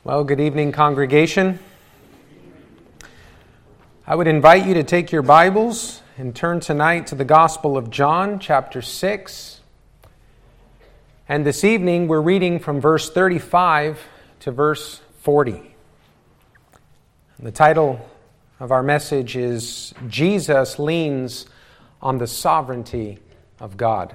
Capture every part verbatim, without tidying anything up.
Well, good evening, congregation. I would invite you to take your Bibles and turn tonight to the Gospel of John, chapter six. And this evening, we're reading from verse thirty-five to verse forty. The title of our message is Jesus Leans on the Sovereignty of God.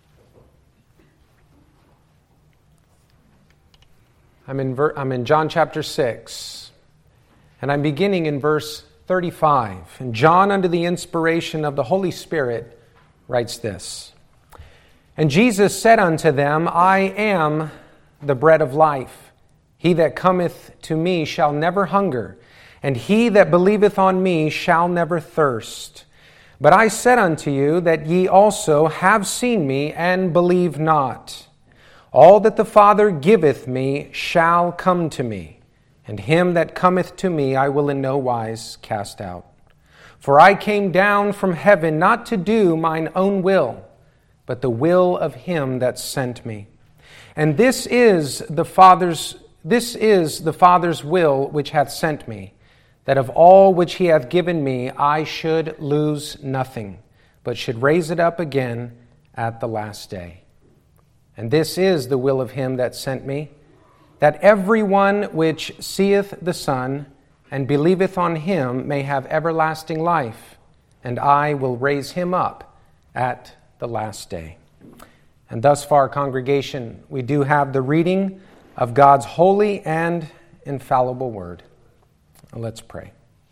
I'm in, ver- I'm in John chapter six, and I'm beginning in verse thirty-five. And John, under the inspiration of the Holy Spirit, writes this. And Jesus said unto them, I am the bread of life. He that cometh to me shall never hunger, and he that believeth on me shall never thirst. But I said unto you that ye also have seen me, and believe not. All that the Father giveth me shall come to me, and him that cometh to me I will in no wise cast out. For I came down from heaven not to do mine own will, but the will of him that sent me. And this is the Father's this is the Father's will which hath sent me, that of all which he hath given me I should lose nothing, but should raise it up again at the last day. And this is the will of him that sent me, that every one which seeth the Son and believeth on him may have everlasting life, and I will raise him up at the last day. And thus far, congregation, we do have the reading of God's holy and infallible word. Let's pray.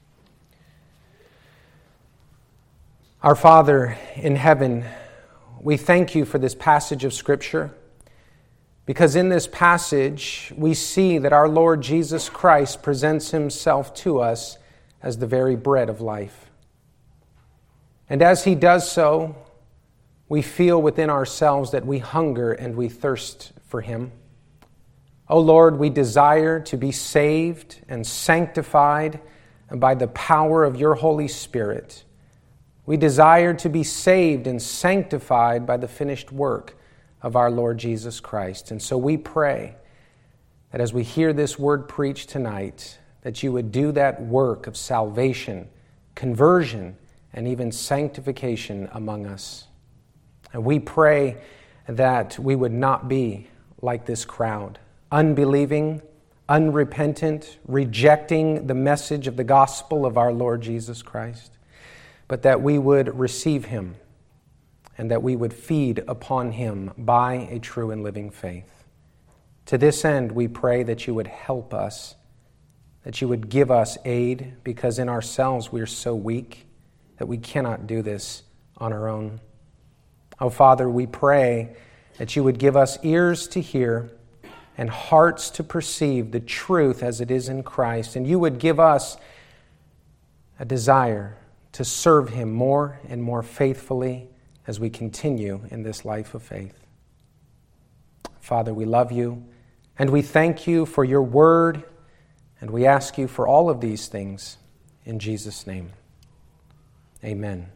Our Father in heaven, we thank you for this passage of Scripture, because in this passage we see that our Lord Jesus Christ presents himself to us as the very bread of life. And as he does so, we feel within ourselves that we hunger and we thirst for him. O Lord, we desire to be saved and sanctified by the power of your Holy Spirit. We desire to be saved and sanctified by the finished work of our Lord Jesus Christ. And so we pray that as we hear this word preached tonight, that you would do that work of salvation, conversion, and even sanctification among us. And we pray that we would not be like this crowd, unbelieving, unrepentant, rejecting the message of the gospel of our Lord Jesus Christ, but that we would receive him and that we would feed upon him by a true and living faith. To this end, we pray that you would help us, that you would give us aid, because in ourselves we are so weak that we cannot do this on our own. Oh, Father, we pray that you would give us ears to hear and hearts to perceive the truth as it is in Christ, and you would give us a desire to serve him more and more faithfully as we continue in this life of faith. Father, we love you, and we thank you for your word, and we ask you for all of these things in Jesus' name. Amen.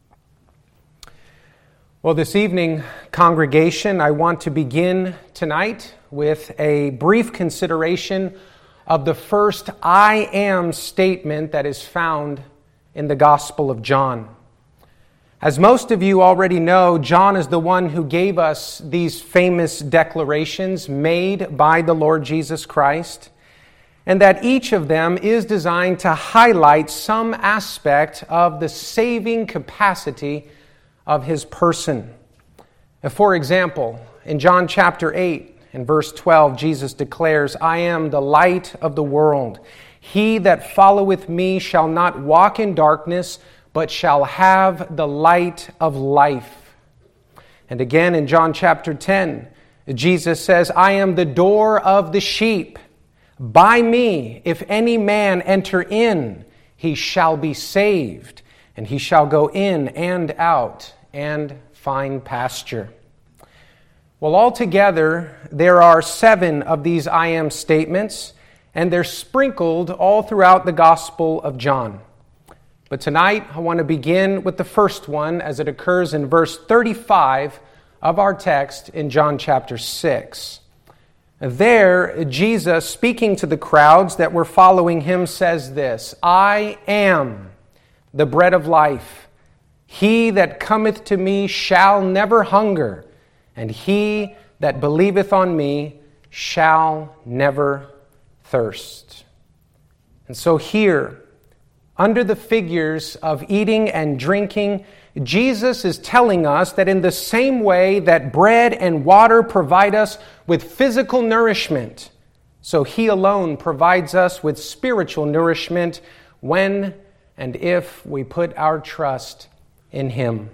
Well, this evening, congregation, I want to begin tonight with a brief consideration of the first I am statement that is found in the Gospel of John. As most of you already know, John is the one who gave us these famous declarations made by the Lord Jesus Christ, and that each of them is designed to highlight some aspect of the saving capacity of his person. For example, in John chapter eight, in verse twelve, Jesus declares, I am the light of the world. He that followeth me shall not walk in darkness, but shall have the light of life. And again in John chapter ten, Jesus says, I am the door of the sheep. By me, if any man enter in, he shall be saved, and he shall go in and out and find pasture. Well, altogether, there are seven of these I am statements, and they're sprinkled all throughout the Gospel of John. But tonight, I want to begin with the first one as it occurs in verse thirty-five of our text in John chapter six. There, Jesus, speaking to the crowds that were following him, says this, I am the bread of life. He that cometh to me shall never hunger, and he that believeth on me shall never thirst. And so here, under the figures of eating and drinking, Jesus is telling us that in the same way that bread and water provide us with physical nourishment, so He alone provides us with spiritual nourishment when and if we put our trust in Him.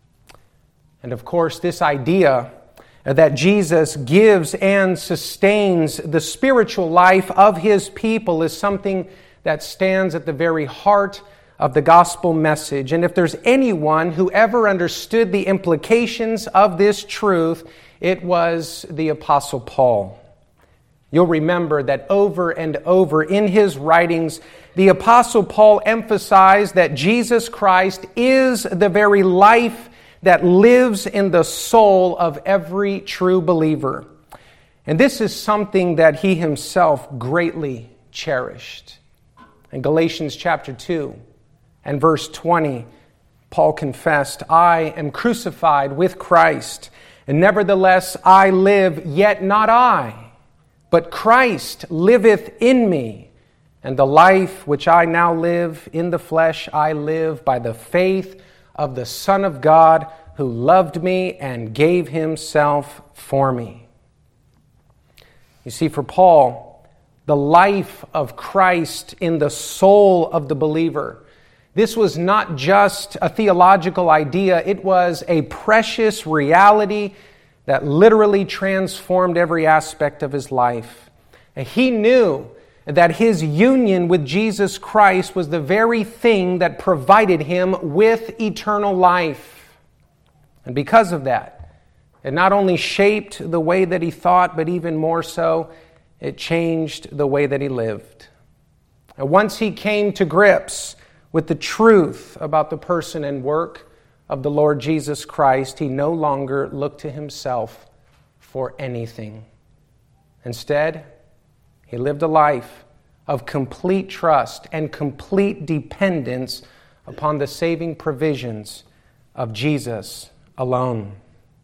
And of course, this idea that Jesus gives and sustains the spiritual life of His people is something that stands at the very heart of the gospel message. And if there's anyone who ever understood the implications of this truth, it was the Apostle Paul. You'll remember that over and over in his writings, the Apostle Paul emphasized that Jesus Christ is the very life that lives in the soul of every true believer. And this is something that he himself greatly cherished. In Galatians chapter two and verse twenty, Paul confessed, I am crucified with Christ, and nevertheless I live, yet not I, but Christ liveth in me. And the life which I now live in the flesh, I live by the faith of the Son of God, who loved me and gave himself for me. You see, for Paul, the life of Christ in the soul of the believer, this was not just a theological idea, it was a precious reality that literally transformed every aspect of his life. And he knew that his union with Jesus Christ was the very thing that provided him with eternal life. And because of that, it not only shaped the way that he thought, but even more so, it changed the way that he lived. And once he came to grips with the truth about the person and work of the Lord Jesus Christ, he no longer looked to himself for anything. Instead, he lived a life of complete trust and complete dependence upon the saving provisions of Jesus alone.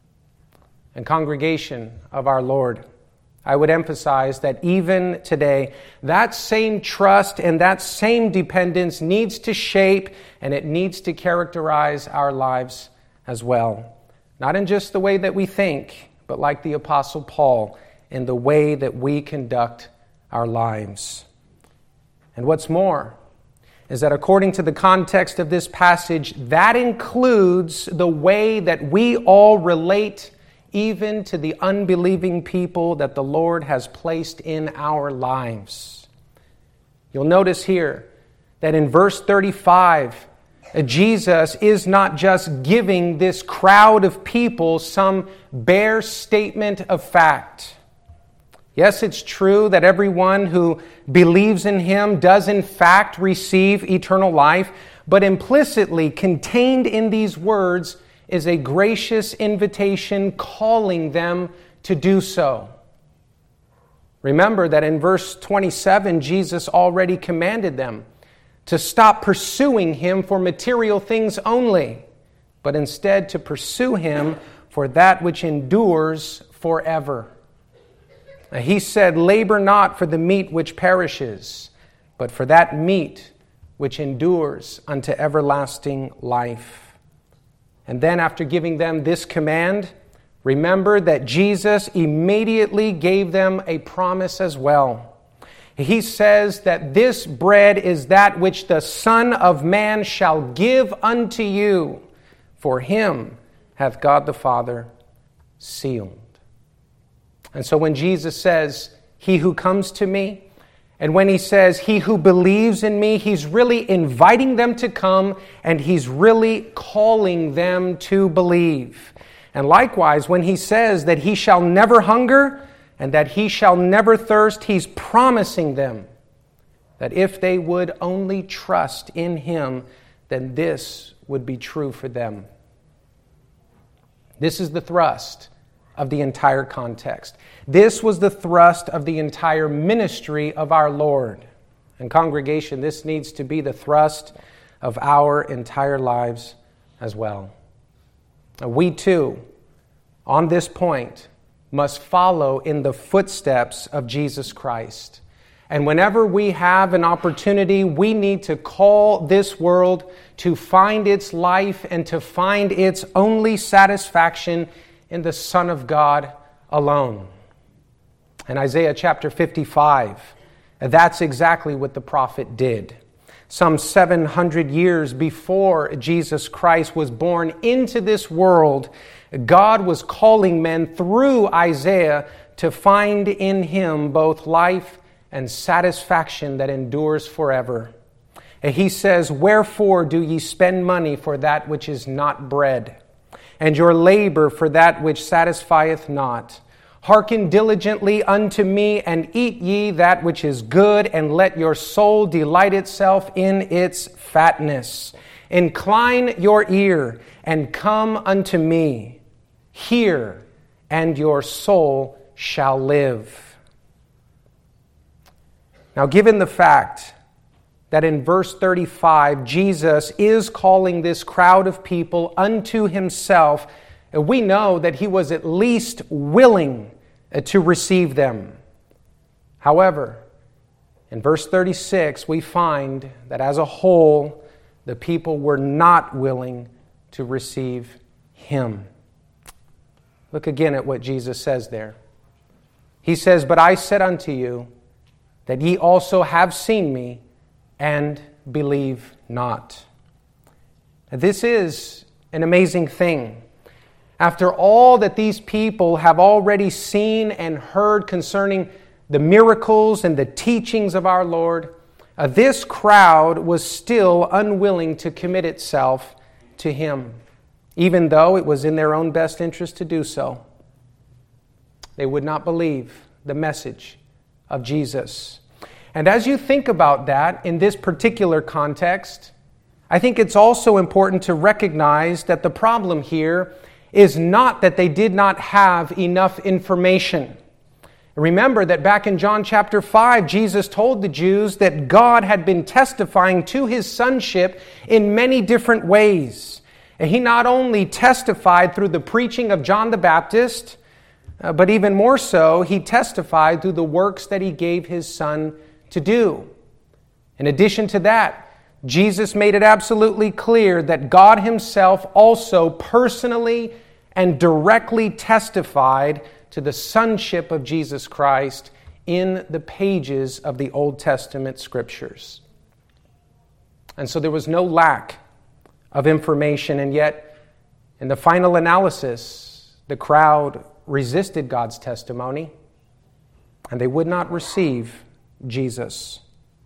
And congregation of our Lord, I would emphasize that even today, that same trust and that same dependence needs to shape and it needs to characterize our lives as well. Not in just the way that we think, but like the Apostle Paul, in the way that we conduct our lives. And what's more is that according to the context of this passage, that includes the way that we all relate even to the unbelieving people that the Lord has placed in our lives. You'll notice here that in verse thirty-five, Jesus is not just giving this crowd of people some bare statement of fact. Yes, it's true that everyone who believes in Him does in fact receive eternal life, but implicitly contained in these words is a gracious invitation calling them to do so. Remember that in verse twenty-seven, Jesus already commanded them to stop pursuing Him for material things only, but instead to pursue Him for that which endures forever. He said, labor not for the meat which perishes, but for that meat which endures unto everlasting life. And then after giving them this command, remember that Jesus immediately gave them a promise as well. He says that this bread is that which the Son of Man shall give unto you, for Him hath God the Father sealed. And so when Jesus says, he who comes to me, and when He says, he who believes in me, He's really inviting them to come, and He's really calling them to believe. And likewise, when He says that He shall never hunger, and that He shall never thirst, He's promising them that if they would only trust in Him, then this would be true for them. This is the thrust of the entire context. This was the thrust of the entire ministry of our Lord. And congregation, this needs to be the thrust of our entire lives as well. We too, on this point, must follow in the footsteps of Jesus Christ. And whenever we have an opportunity, we need to call this world to find its life and to find its only satisfaction in the Son of God alone. In Isaiah chapter fifty-five, that's exactly what the prophet did. Some seven hundred years before Jesus Christ was born into this world, God was calling men through Isaiah to find in him both life and satisfaction that endures forever. And he says, "Wherefore do ye spend money for that which is not bread, and your labor for that which satisfieth not? Hearken diligently unto me, and eat ye that which is good, and let your soul delight itself in its fatness. Incline your ear, and come unto me. Hear, and your soul shall live." Now, given the fact that in verse thirty-five, Jesus is calling this crowd of people unto himself, we know that he was at least willing to receive them. However, in verse thirty-six, we find that as a whole, the people were not willing to receive him. Look again at what Jesus says there. He says, "But I said unto you, that ye also have seen me, and believe not." Now, this is an amazing thing. After all that these people have already seen and heard concerning the miracles and the teachings of our Lord, uh, this crowd was still unwilling to commit itself to him, even though it was in their own best interest to do so. They would not believe the message of Jesus. And as you think about that in this particular context, I think it's also important to recognize that the problem here is not that they did not have enough information. Remember that back in John chapter five, Jesus told the Jews that God had been testifying to his sonship in many different ways. And he not only testified through the preaching of John the Baptist, uh, but even more so, he testified through the works that he gave his son to do. In addition to that, Jesus made it absolutely clear that God himself also personally and directly testified to the sonship of Jesus Christ in the pages of the Old Testament scriptures. And so there was no lack of information, and yet in the final analysis, the crowd resisted God's testimony, and they would not receive Jesus.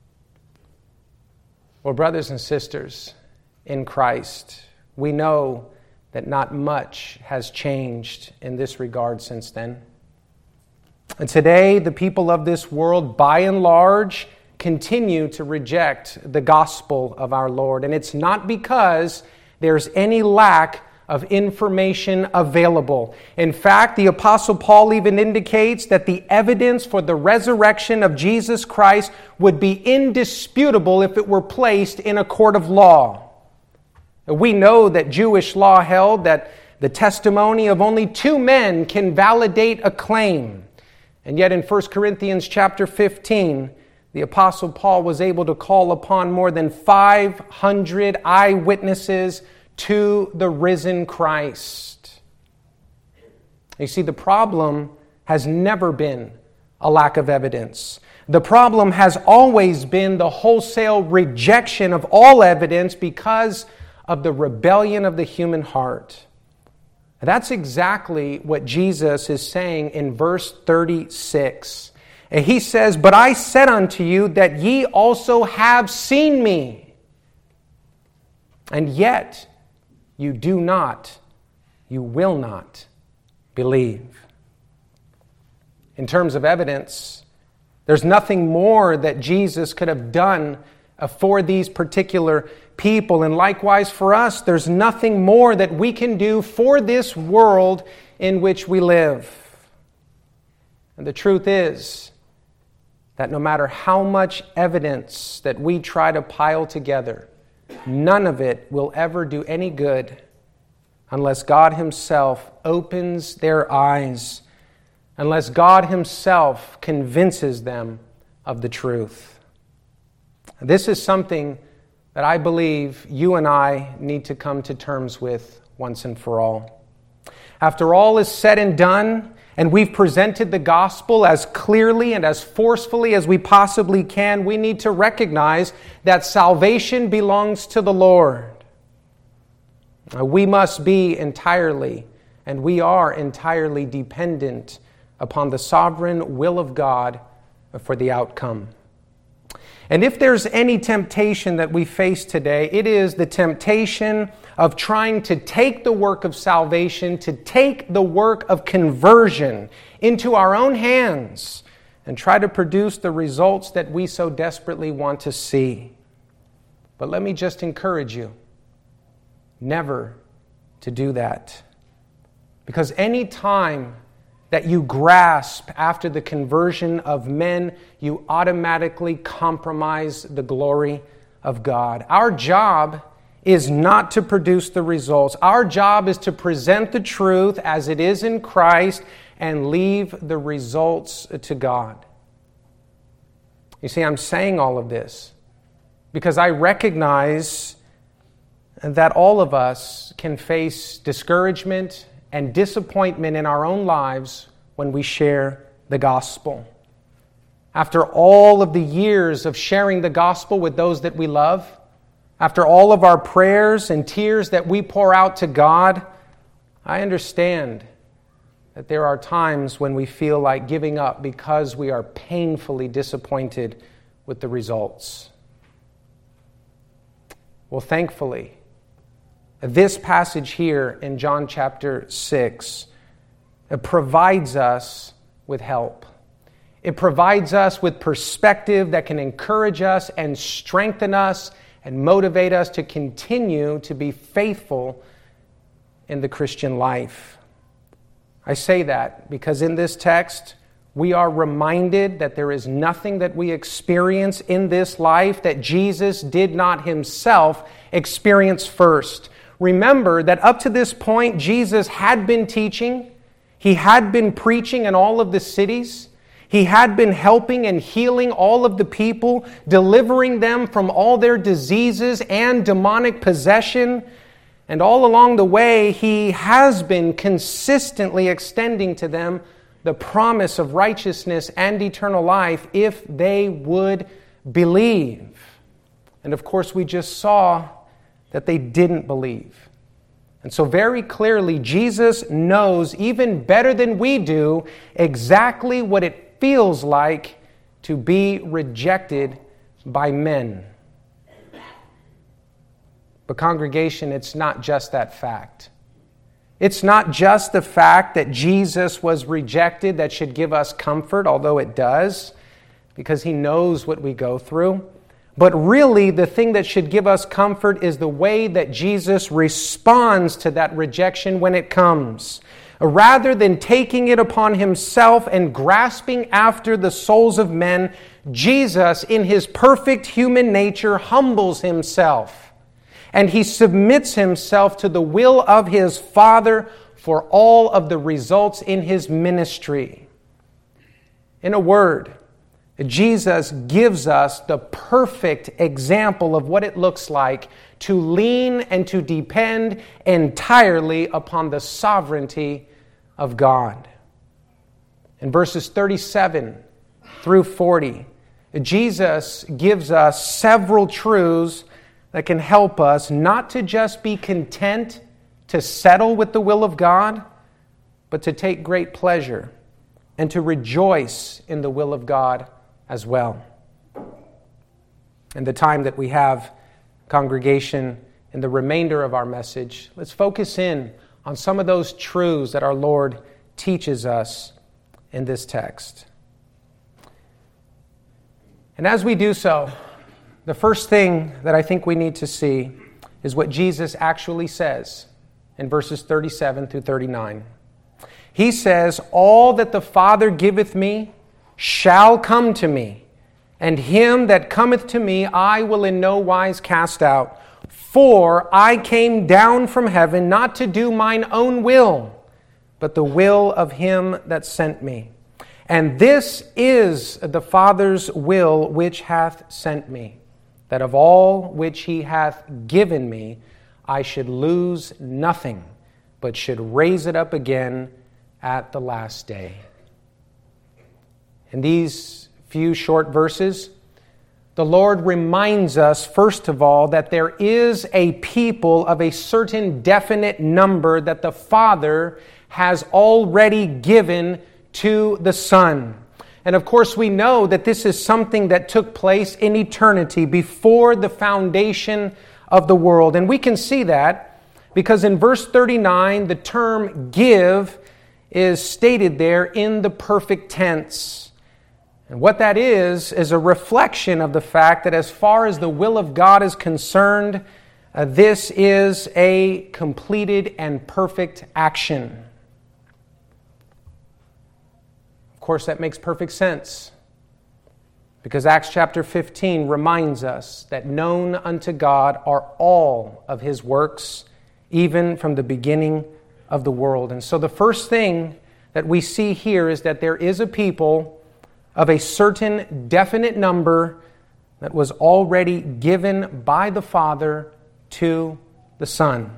Well, brothers and sisters in Christ, we know that not much has changed in this regard since then. And today, the people of this world, by and large, continue to reject the gospel of our Lord. And it's not because there's any lack of information available. In fact, the Apostle Paul even indicates that the evidence for the resurrection of Jesus Christ would be indisputable if it were placed in a court of law. We know that Jewish law held that the testimony of only two men can validate a claim. And yet in First Corinthians chapter fifteen, the Apostle Paul was able to call upon more than five hundred eyewitnesses to the risen Christ. You see, the problem has never been a lack of evidence. The problem has always been the wholesale rejection of all evidence because of the rebellion of the human heart. That's exactly what Jesus is saying in verse thirty-six. And he says, "But I said unto you that ye also have seen me, and yet you do not, you will not believe." In terms of evidence, there's nothing more that Jesus could have done uh, for these particular people. And likewise for us, there's nothing more that we can do for this world in which we live. And the truth is that no matter how much evidence that we try to pile together, none of it will ever do any good unless God Himself opens their eyes, unless God Himself convinces them of the truth. This is something that I believe you and I need to come to terms with once and for all. After all is said and done, and we've presented the gospel as clearly and as forcefully as we possibly can, we need to recognize that salvation belongs to the Lord. We must be entirely, and we are entirely dependent upon the sovereign will of God for the outcome. And if there's any temptation that we face today, it is the temptation of trying to take the work of salvation, to take the work of conversion into our own hands and try to produce the results that we so desperately want to see. But let me just encourage you, never to do that. Because any time that you grasp after the conversion of men, you automatically compromise the glory of God. Our job is not to produce the results. Our job is to present the truth as it is in Christ and leave the results to God. You see, I'm saying all of this because I recognize that all of us can face discouragement and disappointment in our own lives when we share the gospel. After all of the years of sharing the gospel with those that we love, after all of our prayers and tears that we pour out to God, I understand that there are times when we feel like giving up because we are painfully disappointed with the results. Well, thankfully, this passage here in John chapter six provides us with help. It provides us with perspective that can encourage us and strengthen us and motivate us to continue to be faithful in the Christian life. I say that because in this text, we are reminded that there is nothing that we experience in this life that Jesus did not Himself experience first. Remember that up to this point, Jesus had been teaching. He had been preaching in all of the cities. He had been helping and healing all of the people, delivering them from all their diseases and demonic possession. And all along the way, He has been consistently extending to them the promise of righteousness and eternal life if they would believe. And of course, we just saw that they didn't believe. And so very clearly, Jesus knows even better than we do exactly what it feels like to be rejected by men. But congregation, it's not just that fact. It's not just the fact that Jesus was rejected that should give us comfort, although it does, because He knows what we go through. But really, the thing that should give us comfort is the way that Jesus responds to that rejection when it comes. Rather than taking it upon Himself and grasping after the souls of men, Jesus, in His perfect human nature, humbles Himself. And He submits Himself to the will of His Father for all of the results in His ministry. In a word, Jesus gives us the perfect example of what it looks like to lean and to depend entirely upon the sovereignty of God. In verses thirty-seven through forty, Jesus gives us several truths that can help us not to just be content to settle with the will of God, but to take great pleasure and to rejoice in the will of God as well. In the time that we have, congregation, in the remainder of our message, let's focus in on some of those truths that our Lord teaches us in this text. And as we do so, The first thing that I think we need to see is what Jesus actually says in verses thirty-seven through thirty-nine. He says, "All that the Father giveth me shall come to me, and him that cometh to me I will in no wise cast out. For I came down from heaven not to do mine own will, but the will of him that sent me. And this is the Father's will which hath sent me, that of all which he hath given me I should lose nothing, but should raise it up again at the last day." In these few short verses, the Lord reminds us, first of all, that there is a people of a certain definite number that the Father has already given to the Son. And of course, we know that this is something that took place in eternity before the foundation of the world. And we can see that because in verse thirty-nine, the term give is stated there in the perfect tense. And what that is, is a reflection of the fact that as far as the will of God is concerned, uh, this is a completed and perfect action. Of course, that makes perfect sense, because Acts chapter fifteen reminds us that known unto God are all of his works, even from the beginning of the world. And so the first thing that we see here is that there is a people of a certain definite number that was already given by the Father to the Son.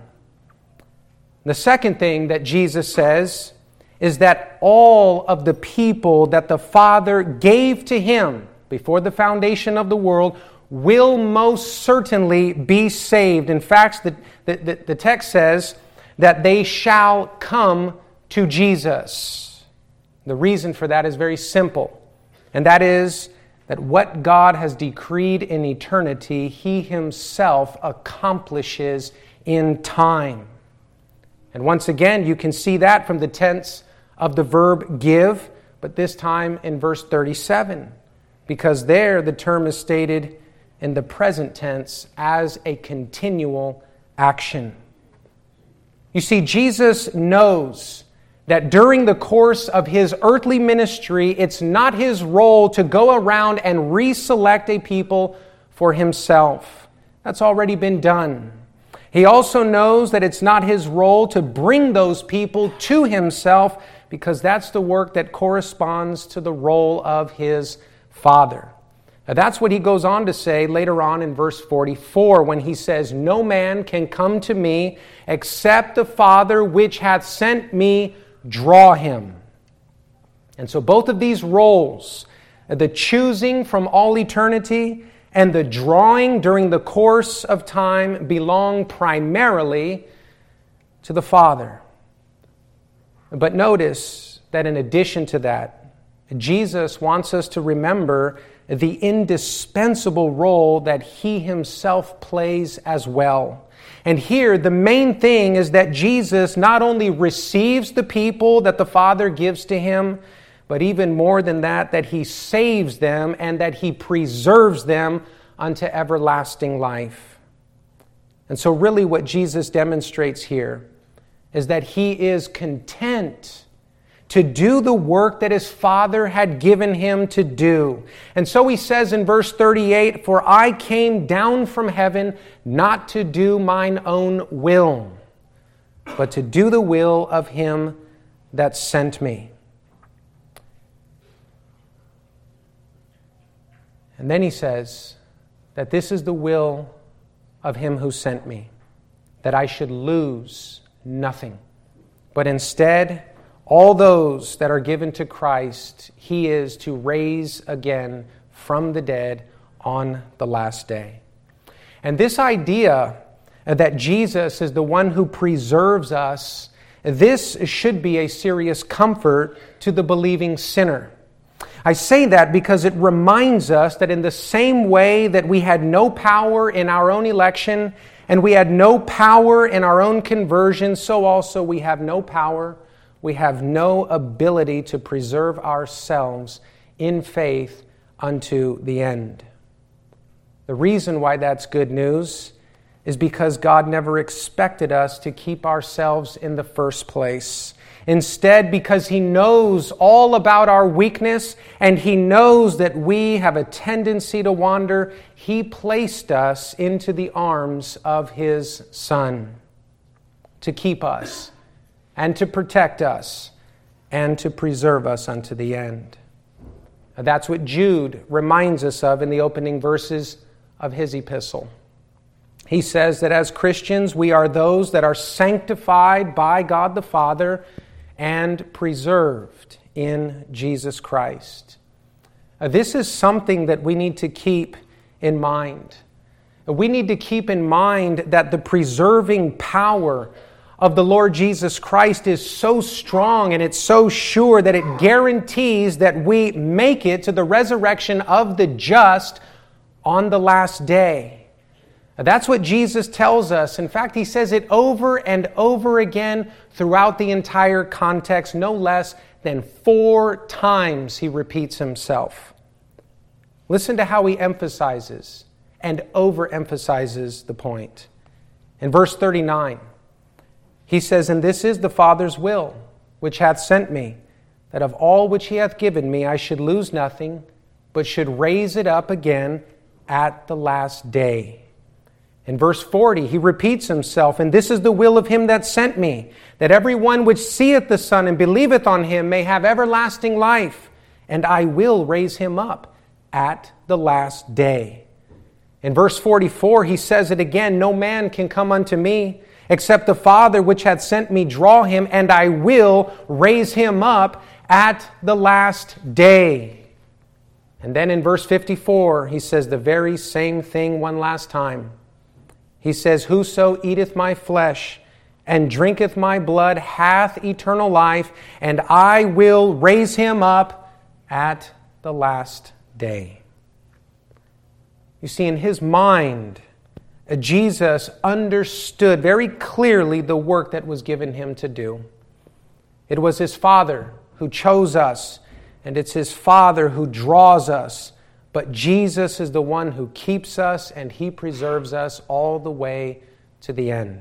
The second thing that Jesus says is that all of the people that the Father gave to him before the foundation of the world will most certainly be saved. In fact, the, the, the text says that they shall come to Jesus. The reason for that is very simple. And that is that what God has decreed in eternity, he himself accomplishes in time. And once again, you can see that from the tense of the verb give, but this time in verse thirty-seven, because there the term is stated in the present tense as a continual action. You see, Jesus knows that during the course of his earthly ministry, it's not his role to go around and reselect a people for himself. That's already been done. He also knows that it's not his role to bring those people to himself, because that's the work that corresponds to the role of his Father. Now, that's what he goes on to say later on in verse forty-four when he says, "No man can come to me except the Father which hath sent me draw him." And so both of these roles, the choosing from all eternity and the drawing during the course of time, belong primarily to the Father. But notice that in addition to that, Jesus wants us to remember the indispensable role that he himself plays as well. And here, the main thing is that Jesus not only receives the people that the Father gives to him, but even more than that, that he saves them and that he preserves them unto everlasting life. And so really what Jesus demonstrates here is that he is content to do the work that his Father had given him to do. And so he says in verse thirty-eight, "For I came down from heaven not to do mine own will, but to do the will of him that sent me." And then he says that this is the will of him who sent me, that I should lose nothing, but instead all those that are given to Christ, he is to raise again from the dead on the last day. And this idea that Jesus is the one who preserves us, this should be a serious comfort to the believing sinner. I say that because it reminds us that in the same way that we had no power in our own election and we had no power in our own conversion, so also we have no power, we have no ability to preserve ourselves in faith unto the end. The reason why that's good news is because God never expected us to keep ourselves in the first place. Instead, because He knows all about our weakness and He knows that we have a tendency to wander, He placed us into the arms of His Son to keep us and to protect us and to preserve us unto the end. That's what Jude reminds us of in the opening verses of his epistle. He says that as Christians, we are those that are sanctified by God the Father and preserved in Jesus Christ. Uh, this is something that we need to keep in mind. Uh, we need to keep in mind that the preserving power of the Lord Jesus Christ is so strong and it's so sure that it guarantees that we make it to the resurrection of the just on the last day. That's what Jesus tells us. In fact, He says it over and over again throughout the entire context. No less than four times He repeats Himself. Listen to how He emphasizes and overemphasizes the point. In verse thirty-nine, He says, "And this is the Father's will, which hath sent me, that of all which He hath given me I should lose nothing, but should raise it up again at the last day." In verse forty, He repeats Himself, "And this is the will of Him that sent me, that every one which seeth the Son and believeth on Him may have everlasting life, and I will raise him up at the last day." In verse forty-four, He says it again, "No man can come unto me, except the Father which hath sent me draw him, and I will raise him up at the last day." And then in verse fifty-four, He says the very same thing one last time. He says, "Whoso eateth my flesh and drinketh my blood hath eternal life, and I will raise him up at the last day." You see, in His mind, Jesus understood very clearly the work that was given Him to do. It was His Father who chose us, and it's His Father who draws us. But Jesus is the one who keeps us, and He preserves us all the way to the end.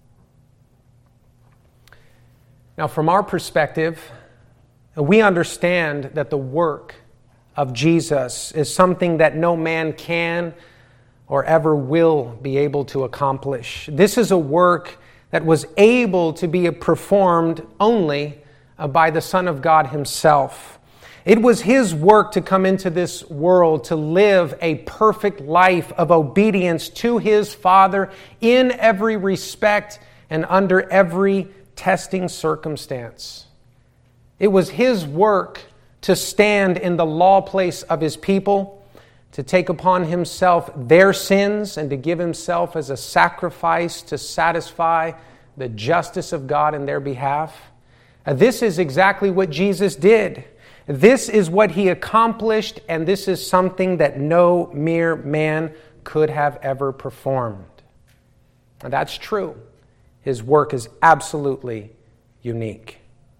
Now, from our perspective, we understand that the work of Jesus is something that no man can or ever will be able to accomplish. This is a work that was able to be performed only by the Son of God Himself. It was His work to come into this world to live a perfect life of obedience to His Father in every respect and under every testing circumstance. It was His work to stand in the law place of His people, to take upon Himself their sins and to give Himself as a sacrifice to satisfy the justice of God in their behalf. This is exactly what Jesus did. This is what He accomplished, and this is something that no mere man could have ever performed. And that's true. His work is absolutely unique.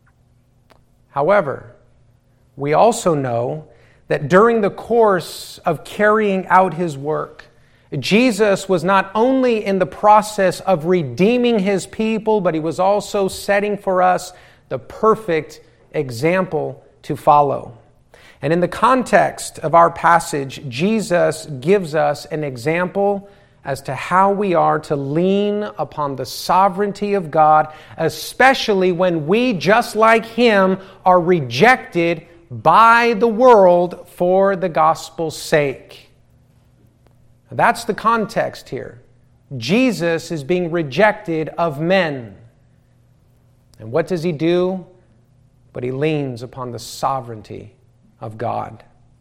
However, we also know that during the course of carrying out His work, Jesus was not only in the process of redeeming His people, but He was also setting for us the perfect example to follow. And in the context of our passage, Jesus gives us an example as to how we are to lean upon the sovereignty of God, especially when we, just like Him, are rejected by the world for the gospel's sake. That's the context here. Jesus is being rejected of men. And what does He do? But He leans upon the sovereignty of God.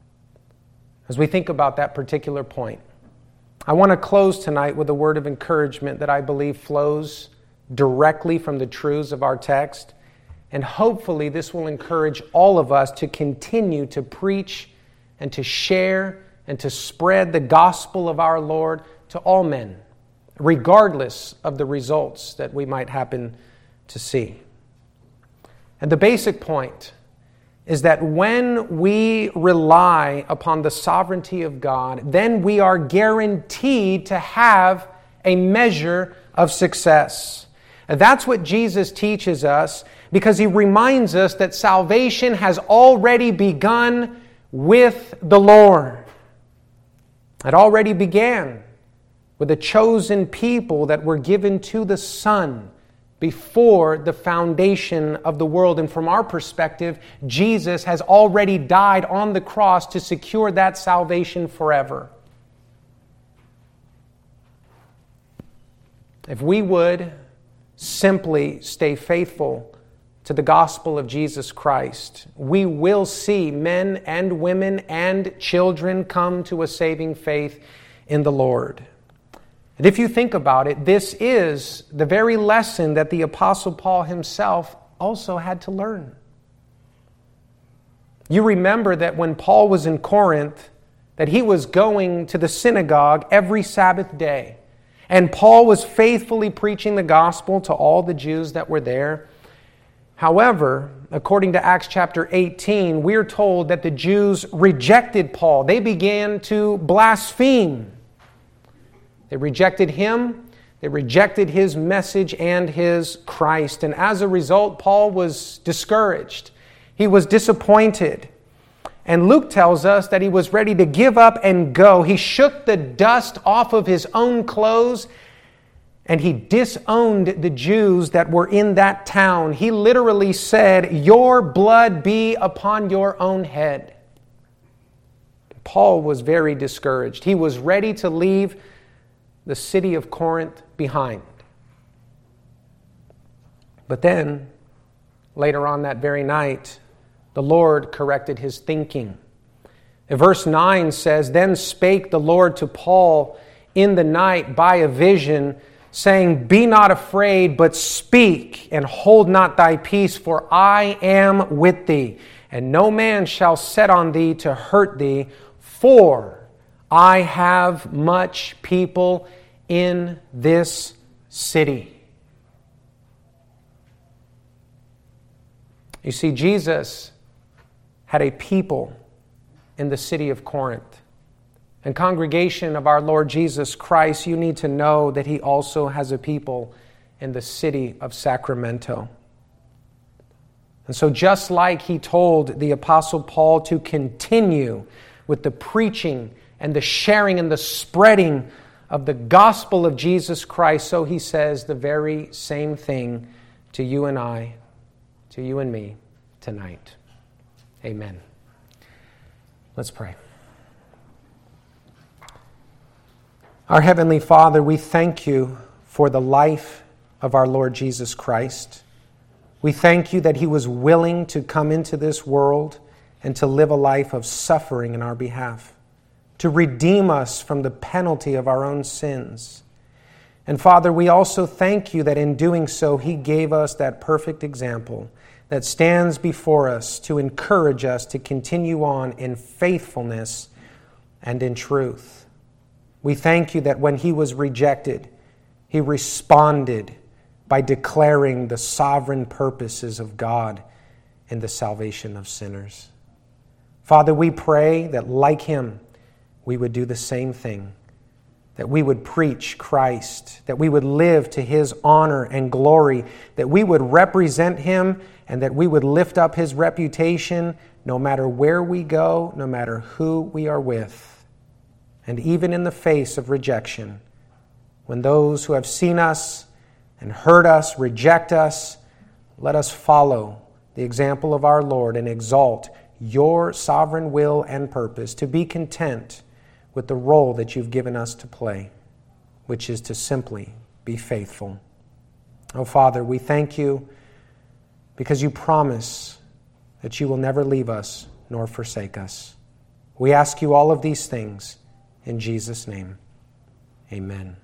As we think about that particular point, I want to close tonight with a word of encouragement that I believe flows directly from the truths of our text. And hopefully this will encourage all of us to continue to preach and to share and to spread the gospel of our Lord to all men, regardless of the results that we might happen to see. And the basic point is that when we rely upon the sovereignty of God, then we are guaranteed to have a measure of success. And that's what Jesus teaches us, because He reminds us that salvation has already begun with the Lord. It already began with the chosen people that were given to the Son before the foundation of the world. And from our perspective, Jesus has already died on the cross to secure that salvation forever. If we would simply stay faithful to the gospel of Jesus Christ, we will see men and women and children come to a saving faith in the Lord. And if you think about it, this is the very lesson that the Apostle Paul himself also had to learn. You remember that when Paul was in Corinth, that he was going to the synagogue every Sabbath day. And Paul was faithfully preaching the gospel to all the Jews that were there. However, according to Acts chapter eighteen, we're told that the Jews rejected Paul. They began to blaspheme. They rejected him, they rejected his message and his Christ. And as a result, Paul was discouraged. He was disappointed. And Luke tells us that he was ready to give up and go. He shook the dust off of his own clothes and he disowned the Jews that were in that town. He literally said, "Your blood be upon your own head." Paul was very discouraged. He was ready to leave the city of Corinth behind. But then, later on that very night, the Lord corrected his thinking. Verse nine says, "Then spake the Lord to Paul in the night by a vision, saying, Be not afraid, but speak, and hold not thy peace, for I am with thee, and no man shall set on thee to hurt thee, for I have much people in this city." You see, Jesus had a people in the city of Corinth. And congregation of our Lord Jesus Christ, you need to know that He also has a people in the city of Sacramento. And so just like He told the Apostle Paul to continue with the preaching and the sharing and the spreading of the gospel of Jesus Christ, so He says the very same thing to you and I, to you and me tonight. Amen. Let's pray. Our Heavenly Father, we thank You for the life of our Lord Jesus Christ. We thank You that He was willing to come into this world and to live a life of suffering in our behalf, to redeem us from the penalty of our own sins. And Father, we also thank You that in doing so, He gave us that perfect example that stands before us to encourage us to continue on in faithfulness and in truth. We thank You that when He was rejected, He responded by declaring the sovereign purposes of God in the salvation of sinners. Father, we pray that like Him, we would do the same thing, that we would preach Christ, that we would live to His honor and glory, that we would represent Him, and that we would lift up His reputation no matter where we go, no matter who we are with. And even in the face of rejection, when those who have seen us and heard us reject us, let us follow the example of our Lord and exalt Your sovereign will and purpose, to be content with the role that You've given us to play, which is to simply be faithful. Oh, Father, we thank You because You promise that You will never leave us nor forsake us. We ask You all of these things in Jesus' name. Amen.